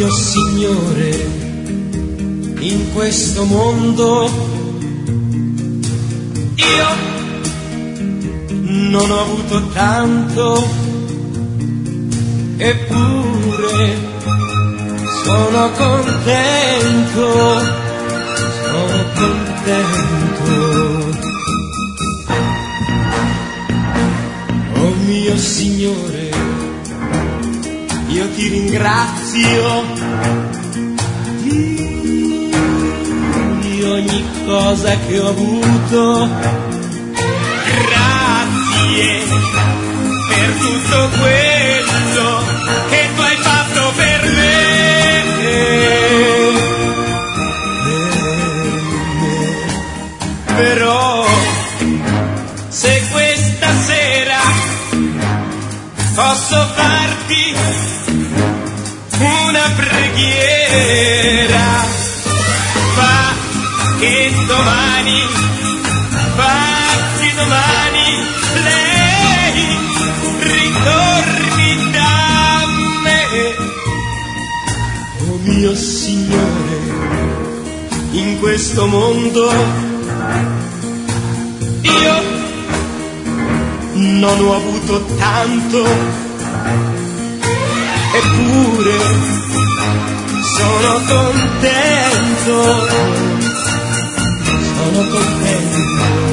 mio Signore, in questo mondo io non ho avuto tanto, eppure sono contento, sono contento. Oh mio Signore, io ti ringrazio di ogni cosa che ho avuto. Grazie per tutto quello che tu hai fatto per me. Però se questa sera posso farti una preghiera, fa che domani lei ritorni da me. Oh mio Signore, in questo mondo io non ho avuto tanto, eppure sono contento, sono contento.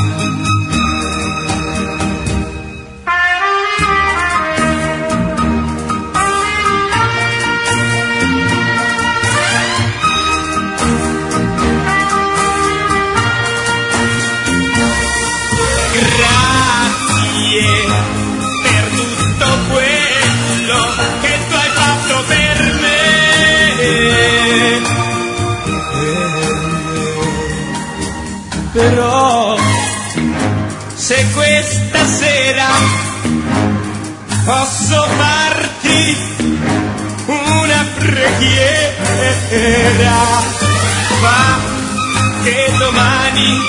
Grazie per tutto quello che tu hai fatto per me. Però se questa sera posso farti una preghiera, fa che domani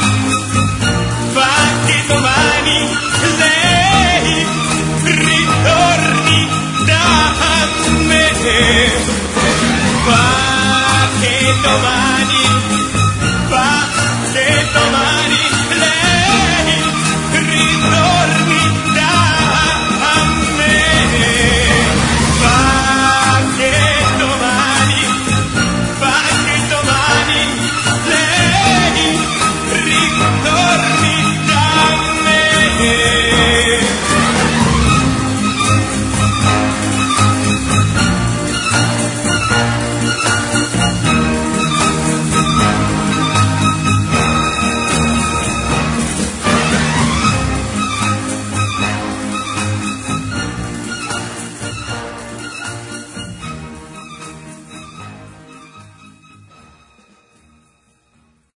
lei ritorni da me, fa che domani